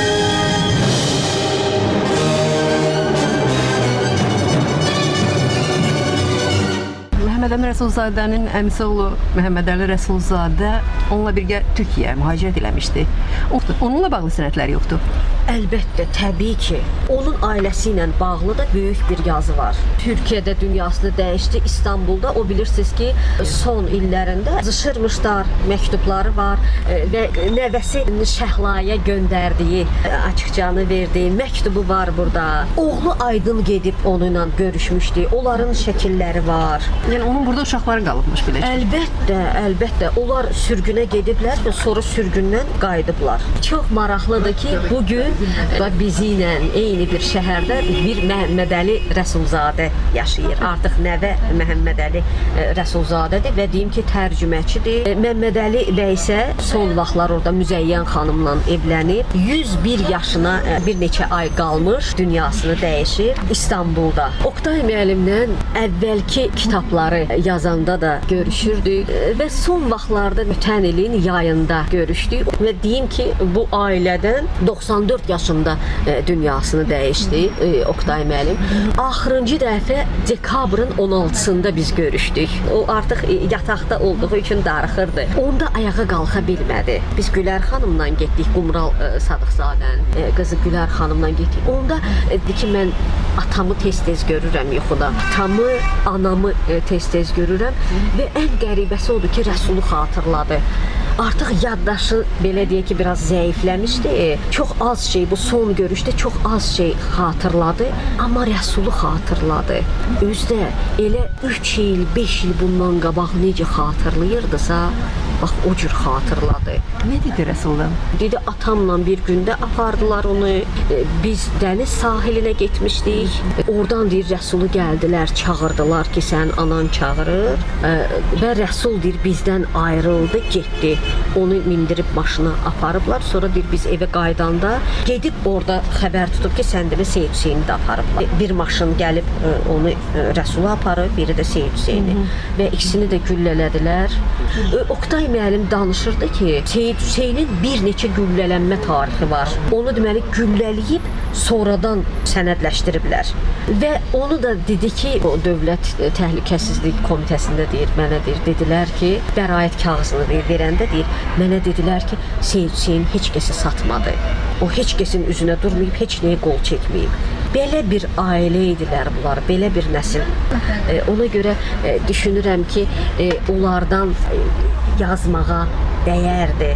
Məhəmməd Əmin Rəsulzadənin əmisi oğlu Məhəmməd Əli Rəsulzadə onunla birgə Türkiyəyə mühacirət eləmişdi. Onunla bağlı sənədləri yoxdur. Əlbəttə, təbii ki, onun ailəsi ilə bağlı da böyük bir yazı var. Türkiyədə dünyasını dəyişdi, İstanbulda o bilirsiniz ki, son illərində yazışırmışlar, məktubları var və nəvəsi Şəhlaya göndərdiyi, açıqcanı verdiyi məktubu var burada. Oğlu Aydın gedib onunla görüşmüşdü, onların şəkilləri var. Yəni onun burada uşaqları qalıbmış belə. Əlbəttə, əlbəttə, onlar sürgünə gediblər və sonra sürgündən qayıdıblar. Çox maraqlıdır ki, bugün bizi ilə eyni bir şəhərdə bir Məhəmmədəli Rəsulzadə yaşayır. Artıq nəvə Məhəmmədəli Rəsulzadədir və deyim ki, tərcüməçidir. Məhəmmədəli bəy isə son vaxtlar orada Müzəyyən xanımla evlənib. yüz bir yaşına bir neçə ay qalmış, dünyasını dəyişir İstanbulda. Oktay müəllimlə əvvəlki kitabları yazanda da görüşürdük və son vaxtlarda ötən ilin yayında görüşdük və deyim ki, bu ailədən doxsan dörd yaşında dünyasını dəyişdi Oktay müəllim. Axırıncı dəfə dekabrın on altısında biz görüşdük. O artıq yataqda olduğu üçün darıxırdı. Onda ayağa qalxa bilmədi. Biz Gülər xanımla getdik, Qumral Sadıqzadənin qızı Gülər xanımla getdik. Onda dedi ki, mən atamı tez-tez görürəm yuxuda. Atamı, anamı tez-tez görürəm və ən qəribəsi odur ki, Rəsulu xatırladı. Artıq yaddaşı belə deyək ki, biraz zəifləmişdi. Çox az şey, bu son görüşdə çox az şey xatırladı, amma Rəsulu xatırladı. Özdə elə üç il, beş il bundan qabaq necə xatırlayırdısa, bax o cür xatırladı. Nə dedi Rəsuldan? Dedi, atamla bir gündə apardılar onu. Biz dəniz sahilinə getmişdik. Oradan deyir, Rəsulu gəldilər, çağırdılar ki, sən anan çağırır. Və Rəsul deyir, bizdən ayrıldı, getdi. Onu mindirib maşına aparıblar. Sonra deyir, biz evə qaydanda gedib orada xəbər tutub ki, sən demə Seyid Hüseyni də aparıblar. Bir maşın gəlib onu Rəsulu aparıb, biri də Seyid Hüseyni. Və ikisini də güllələdilər. Oktay müəllim danışırdı ki, Seyid Hüseynin bir neçə güllələnmə tarixi var. Onu deməli güllələyib sonradan sənədləşdiriblər. Və onu da dedi ki, o Dövlət Təhlükəsizlik Komitəsində deyir, mənə deyir, dedilər ki, bəraət kağızını deyir, verəndə deyir, mənə dedilər ki, Seyid Hüseyin heç kəsi satmadı. O heç kəsin üzünə durmayıb, heç nəyə qol çəkməyib. Belə bir ailə idilər bunlar, belə bir nəsil. E, ona görə e, düşünürəm ki, e, onlardan e, yazmağa dəyərdi.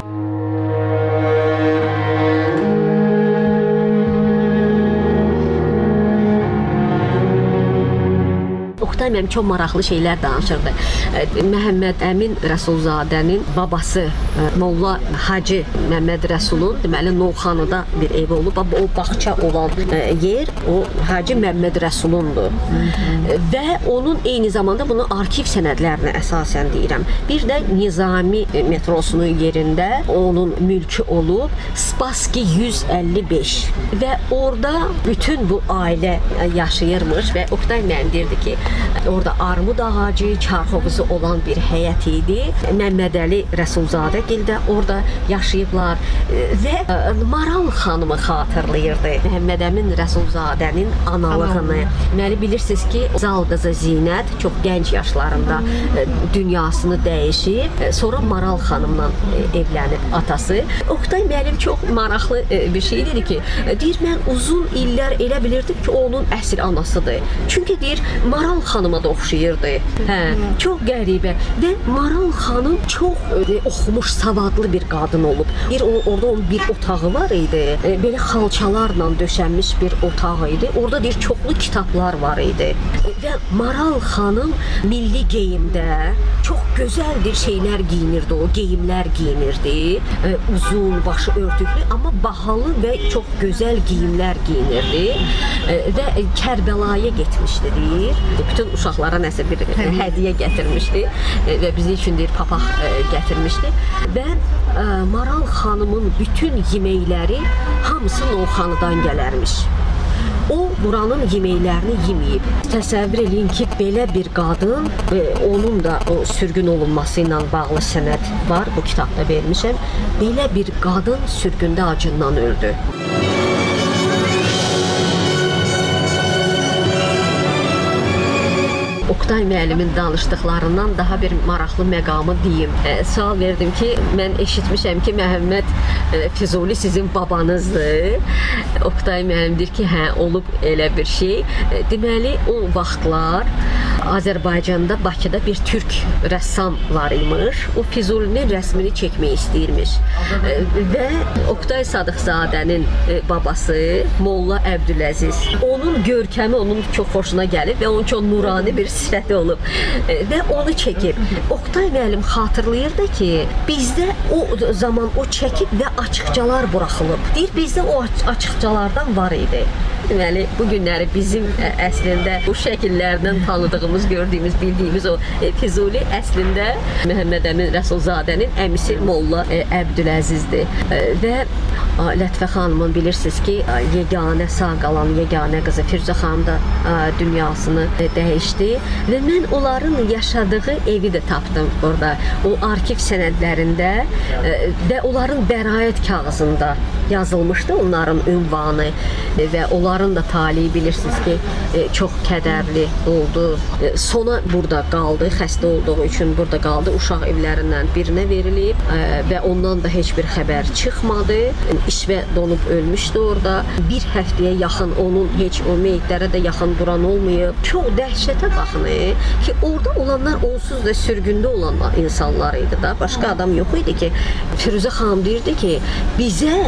Oktay müəllim çox maraqlı şeylər danışırdı. Məhəmməd Əmin Rəsulzadənin babası Molla Hacı Məmməd Rəsulun deməli Novxanıda bir ev olub. O bağça olan yer o Hacı Məmməd Rəsulundur. Və onun eyni zamanda bunu arxiv sənədlərinə əsasən deyirəm. Bir də Nizami metrosunun yerində onun mülkü olub Spassky yüz əlli beş və orada bütün bu ailə yaşayırmış və Oktay müəllim deyirdi ki, orada armud ağacı, çarxovuzu olan bir həyət idi. Məmmədəli Rəsulzadə gildə orada yaşayıblar və Maral xanımı xatırlayırdı. Məhəmməd Əmin Rəsulzadənin analığını. Deməli bilirsiniz ki, Zal qızı Zinət çox gənc yaşlarında dünyasını dəyişib, sonra Maral xanımla evlənib atası. Oktay müəllim çox maraqlı bir şey dedi ki, deyir mən uzun illər elə bilirdim ki, onun əsl anasıdır. Çünki deyir Maral xanıma da oxşayırdı. Hə, çox qəribə. Və Maral xanım çox e, oxumuş, savadlı bir qadın olub. Bir o, orada onun bir otağı var idi. E, belə xalçalarla döşənmiş bir otağı idi. Orada deyir çoxlu kitablar var idi. E, və Maral xanım milli geyimdə çox gözəl bir şeylər giyinirdi o, geyimlər giyinirdi. E, uzun, başı örtüklü, amma bahalı və çox gözəl geyimlər giyinirdi. E, və Kərbəlaya getmişdi deyir. Bütün uşaqlara nəsə bir hədiyyə gətirmişdi və bizim üçün deyir papaq gətirmişdi və Maral xanımın bütün yeməkləri hamısı Novxanıdan gələrmiş. O buranın yeməklərini yeməyib. Təsəvvür edin ki, belə bir qadın və onun da o sürgün olunması ilə bağlı sənəd var, bu kitabda vermişəm. Belə bir qadın sürgündə acından öldü. Oktay müəllimin danışdıqlarından daha bir maraqlı məqamı deyim. E, sual verdim ki, mən eşitmişəm ki, Məhəmməd e, Füzuli sizin babanızdır. Oktay müəllim deyir ki, hə, olub elə bir şey. E, deməli, o vaxtlar Azərbaycanda, Bakıda bir türk rəssam var imiş. O Füzulinin rəsmini çəkmək istəyirmiş. E, və Oktay Sadıqzadənin e, babası Molla Əbdüləziz. Onun görkəmi onun çox xoşuna gəlib və onun çox nurani bir sifəti olub. E, və onu çəkib. Oktay müəllim xatırlayırdı ki, bizdə o zaman o çəkib və açıqcalar buraxılıb. Deyir, bizdə o açıqcalardan var idi. Deməli, bu günləri bizim ə, əslində bu şəkillərdən tanıdığımız, gördüyümüz, bildiyimiz o e, Füzuli əslində Məhəmməd Əmin Rəsulzadənin əmisi Molla e, Əbdüləzizdir. E, və a, Lətifə xanımın bilirsiniz ki, a, yeganə sağ qalan yeganə qızı Firuzə xanım da a, dünyasını e, dəyişdi və mən onların yaşadığı evi də tapdım burada. O arxiv sənədlərində e, və onların bəraət kağızında yazılmışdı onların ünvanı e, və onların da talihi bilirsiniz ki, e, çox kədərli oldu. E, sona burada qaldı, xəstə olduğu üçün burada qaldı. Uşaq evlərindən birinə verilib e, və ondan da heç bir xəbər çıxmadı. İşvə donub ölmüşdü orada. Bir həftəyə yaxın onun heç o meyitlərə də yaxın duran olmayıb. Çox dəhşətə baxın e, ki, orada olanlar onsuz da sürgündə olan insanlar idi da. Başqa adam yox idi ki. Firuzə xanım deyirdi ki, bizə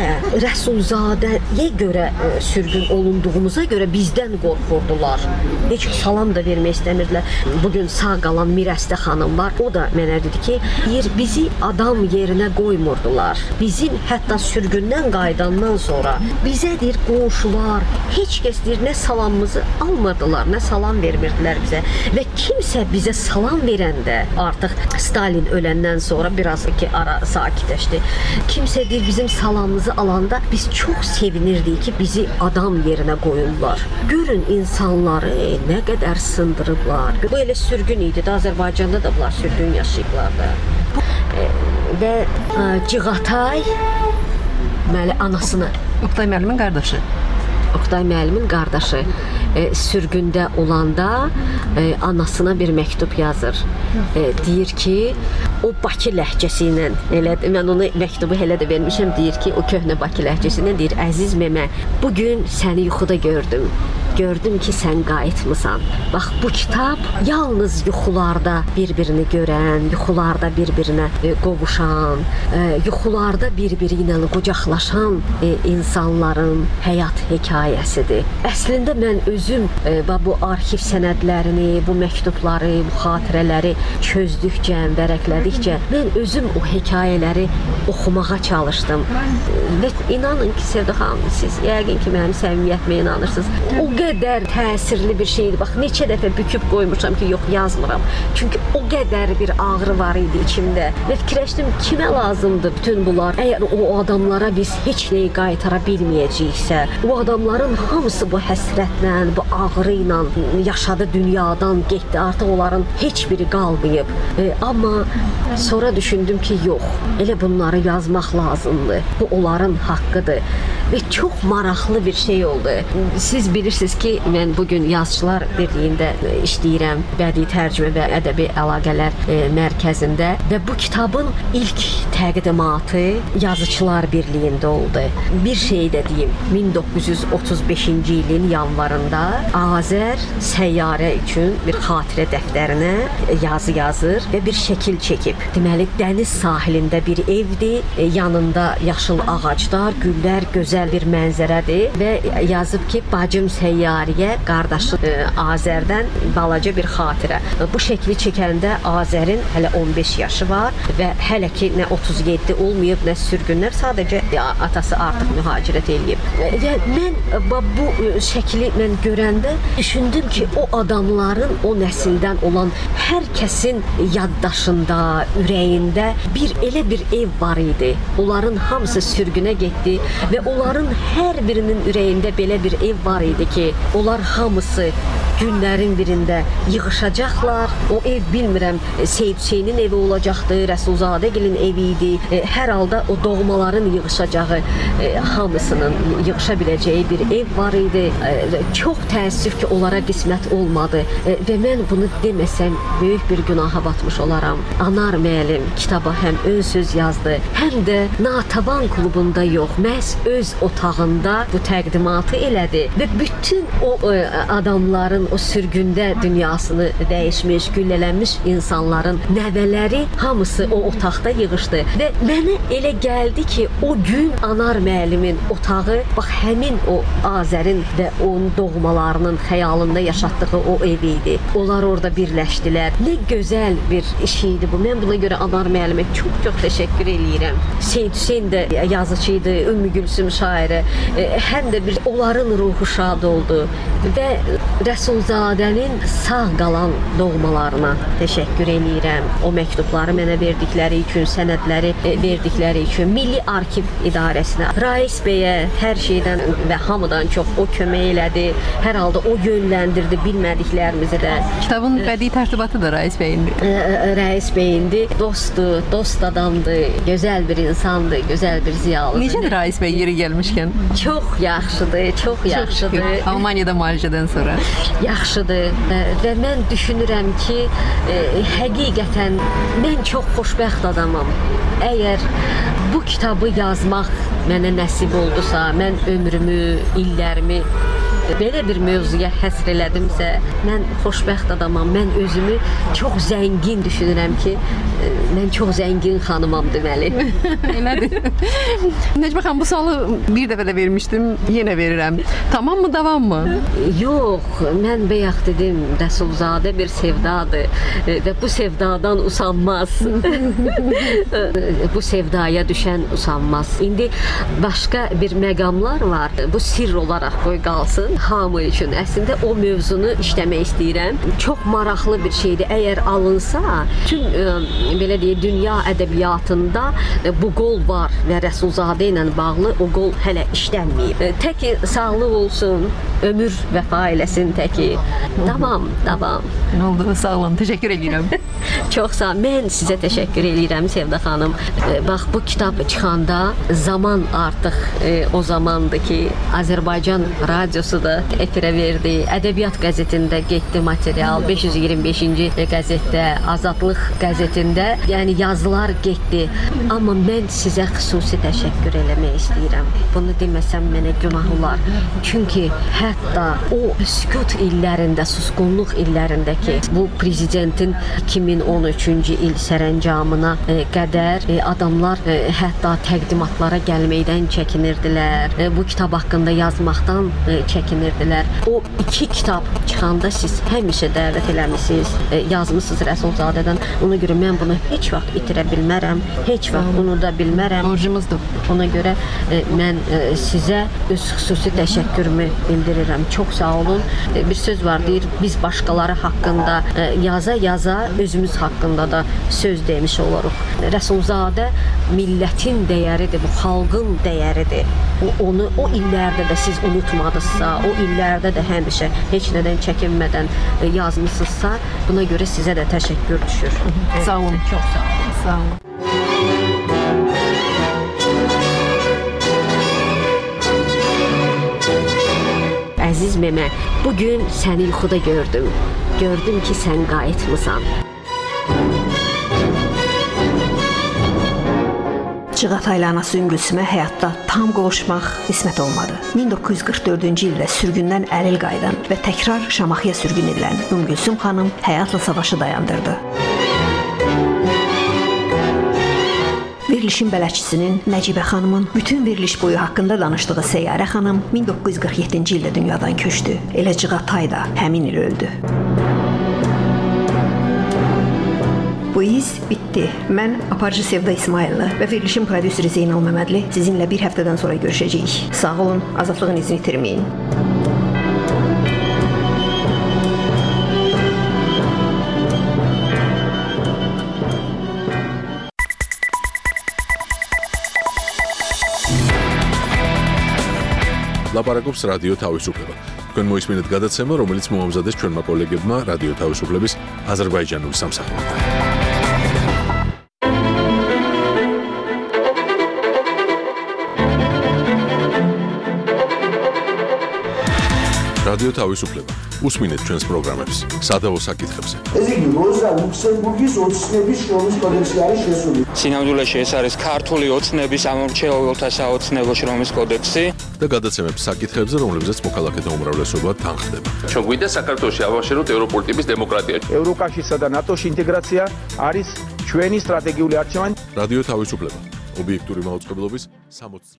Rəsulzadəyə görə e, sürgün olunduğumuza görə bizdən qorxurdular. Heç salam da vermək istəmirdilər. Bugün sağ qalan Mirəstə xanım var. O da mənə dedi ki, deyir, bizi adam yerinə qoymurdular. Bizim hətta sürgündən qayıdandan sonra bizə deyir, qonşular, heç kəs deyir, nə salamımızı almırdılar, nə salam vermirdilər bizə. Və kimsə bizə salam verəndə, artıq Stalin öləndən sonra biraz ki, ara sakitləşdi. Kimsə deyir, bizim salamımızı alanda biz çox sevinirdik ki, bizi adam yerinə qoyurlar. Görün insanları nə qədər sındırıblar. Bu elə sürgün idi də, Azərbaycanda da bunlar sürgün yaşayıblar da. E, və e, Cığatay deməli anasını, Oktay müəllimin qardaşı. Oktay müəllimin qardaşı e, sürgündə olanda e, anasına bir məktub yazır. E, deyir ki, o Bakı ləhcəsi ilə, elə mən onu məktubu elə də vermişəm, deyir ki, o köhnə Bakı ləhcəsi ilə deyir, əziz memə, bugün səni yuxuda gördüm. Gördüm ki, sən qayıtmısan. Bax, bu kitab yalnız yuxularda bir-birini görən, yuxularda bir-birinə e, qovuşan, e, yuxularda bir-biri ilə qucaqlaşan e, insanların həyat hekayəsidir. Əslində mən özüm e, bu arxiv sənədlərini, bu məktubları, bu xatirələri çözdükcə, vərəqlədikcə mən özüm o hekayələri oxumağa çalışdım. Və inanın ki, Sevda xanım, siz yəqin ki, mənim səmimiyyətimə inanırsınız. O qədər təsirli bir şeydir. Bax, neçə dəfə büküb qoymuşam ki, yox, yazmıram. Çünki o qədər bir ağrı var idi içimdə. Və fikirləşdim, kimə lazımdır bütün bunlar? Əgər o adamlara biz heç nəyi qaytara bilməyəcəksə, o adamların hamısı bu həsrətlə, bu ağrı ilə yaşadı, dünyadan getdi. Artıq onların heç biri qalmayıb. E, amma sonra düşündüm ki, yox, elə bunları yazmaq lazımdır. Bu onların haqqıdır. Və çox maraqlı bir şey oldu. Siz bilirsiniz ki, mən bugün Yazıçılar Birliyində işləyirəm, bədii tərcümə və ədəbi əlaqələr e, mərkəzində və bu kitabın ilk təqdimatı Yazıçılar Birliyində oldu. Bir şey də deyim, min doqquz yüz otuz beşinci ilin yanvarında Azər Səyyarə üçün bir xatirə dəftərinə yazı yazır və bir şəkil çəkib. Deməli, dəniz sahilində bir evdir, e, yanında yaşıl ağaclar, güllər, gözəl bir mənzərədir və yazıb ki, bacım Səyyariyə, qardaşı e, Azərdən balaca bir xatirə. Bu şəkli çəkəndə Azərin hələ on beş yaşı var və hələ ki, nə otuz yeddi olmayıb, nə sürgünlər, sadəcə ya, atası artıq mühacirət eləyib. Və mən bu şəkli mən görəndə düşündüm ki, o adamların, o nəsildən olan hər kəsin yaddaşında, ürəyində bir elə bir ev var idi. Onların hamısı sürgünə getdi və onların hər birinin ürəyində belə bir ev var idi ki, onlar hamısı günlərin birində yığışacaqlar. O ev bilmirəm Seyid Hüseynin evi olacaqdı, Rəsulzadəgilin evi idi. E, hər halda o doğmaların yığışacağı, e, hamısının yığışa biləcəyi bir ev var idi. E, çox təəssüf ki, onlara qismət olmadı. E, və mən bunu deməsəm böyük bir günaha batmış olaram. Anar müəllim kitaba həm ön söz yazdı, həm də Natəvan klubunda yox, məhz öz otağında bu təqdimatı elədi və bütün o e, adamların o sürgündə dünyasını dəyişmiş, güllələnmiş insanların nəvələri hamısı o otaqda yığışdı və mənə elə gəldi ki, o gün Anar müəllimin otağı bax həmin o Azərin və onun doğmalarının xəyalında yaşatdığı o ev idi. Onlar orada birləşdilər. Nə gözəl bir iş idi bu. Mən buna görə Anar müəllimə çox-çox təşəkkür eləyirəm. Seyid Hüseyn də yazıcı idi, Ümmü Gülsüm şairi. Həm də bir onların ruhu şad oldu və Rəsulzadənin sağ qalan doğmalarına təşəkkür eləyirəm. O məktubları mənə verdikləri üçün, sənədləri verdikləri üçün, Milli Arxiv İdarəsinə, Rais bəyə hər şeydən və hamıdan çox o kömək elədi. Hər halda o yönləndirdi bilmədiklərimizi də. Kitabın bədii tərtibatı da Rais bəyindi. Rais bəyindi. Dostdur, dost adamdır, gözəl bir insandır, gözəl bir ziyalıdır. Necədir Rais bəy yeri gəlmişkən? Çox yaxşıdır, çox yaxşıdır. Almaniyada müalicədən sonra. Yaxşıdır və mən düşünürəm ki, e, həqiqətən mən çox xoşbəxt adamam. Əgər bu kitabı yazmaq mənə nəsib oldusa, mən ömrümü, illərimi belə bir mövzuya həsr elədimsə, mən xoşbəxt adamam. Mən özümü çox zəngin düşünürəm ki, mən çox zəngin xanımam deməli. Elədir. Necmə xanım, bu sualı bir dəfə də vermişdim, yenə verirəm. Tamam mı, davam mı? Yox, mən bayaq dedim, Rəsulzadə bir sevdadır və bu sevdadan usanmaz. Bu sevdaya düşən usanmaz. İndi başqa bir məqamlar var. Bu sirr olaraq qoy qalsın. Hamı üçün əslində o mövzunu işləmək istəyirəm. Çox maraqlı bir şeydir. Əgər alınsa, tüm ə, belə deyək, dünya ədəbiyyatında ə, bu qol var və Rəsulzadə ilə bağlı o qol hələ işlənməyib. Təki sağlıq olsun, ömür vəfa eləsin təki. Davam, davam. Nə oldu? Sağ olun. Təşəkkür edirəm. Çox sağ ol. Mən sizə təşəkkür edirəm Sevda xanım. E, bax bu kitab çıxanda zaman artıq e, o zamandır ki, Azərbaycan radiosu da efirə verdi. Ədəbiyyat qəzetində getdi material. beş yüz iyirmi beşinci qəzetdə, Azadlıq qəzetində, yəni yazılar getdi. Amma mən sizə xüsusi təşəkkür eləmək istəyirəm. Bunu deməsəm mənə günah olar. Çünki hətta o sükut illərində, susqunluq illərindəki bu prezidentin iki min on üçüncü il sərəncamına e, qədər e, adamlar e, hətta təqdimatlara gəlməkdən çəkinirdilər. E, bu kitab haqqında yazmaqdan e, çəkinirdilər. O iki kitab çıxanda siz həmişə dəvət eləmisiniz, e, yazmısınız Rəsulzadədən. Ona görə mən bunu heç vaxt itirə bilmərəm, heç vaxt unuda bilmərəm. Borcumuzdur. Ona görə e, mən e, sizə öz xüsusi təşəkkürümü bildirirəm. Çox sağ olun. E, bir söz var, deyir, biz başqaları haqqında e, yaza-yaza özümüz haqqında da söz demiş oluruq. Rəsulzadə millətin dəyəridir, bu xalqın dəyəridir. O, onu o illərdə də siz unutmadınızsa, o illərdə də həmişə heç nədən çəkinmədən e, yazmısınızsa, buna görə sizə də təşəkkür düşür. Sağ olun. Çox sağ olun. Sağ olun. Əziz memə, bugün səni yuxuda gördüm. Gördüm ki, sən qayıtmısan. Cığatay ilə anası Üngülsümə həyatda tam qovuşmaq qismət olmadı. min doqquz yüz qırx dördüncü ildə sürgündən əlil qayıdan və təkrar Şamaxıya sürgün edilən Üngülsüm xanım həyatla savaşı dayandırdı. Verilişin bələdçisinin Nəcibə xanımın bütün veriliş boyu haqqında danışdığı Səyyarə xanım min doqquz yüz qırx yeddinci ildə dünyadan köçdü. Elə Cığatay da həmin il öldü. Bu iz bitdi. Mən aparıcı Sevda İsmayıllı və verilişin prodüseri Zeynal Məmmədli sizinlə bir həftədən sonra görüşəcəyik. Sağ olun, azadlığın izini itirməyin. ლაპარაკობს რადიო თავისუფლება. თქვენ მოისმინეთ გადაცემა, რომელიც მოამზადეს ჩვენმა კოლეგებმა რადიო თავისუფლების აზერბაიჯანული სამსახურიდან. რადიო თავისუფლება. უსმინეთ ჩვენს პროგრამებს სადავო საკითხებზე. ეს იგი როზა ლუქსემბურგის ოცნების შრომის კოდექსი არის შესული. სინამდვილეში ეს არის ქართული ოცნების ამორჩეულთა საოცნებო შრომის კოდექსი და გადაცემებს საკითხებზე, რომლებზეც მოქალაქეთა უმრავლესობა თანხდება. ჩვენ გვინდა საქართველოში ავაშენოთ ევროპული ტიპის დემოკრატია. ევროკავშირსა და ნატოში ინტეგრაცია არის ჩვენი სტრატეგიული არჩევანი. რადიო თავისუფლება. ობიექტური მაუწყებლობის სამოცდ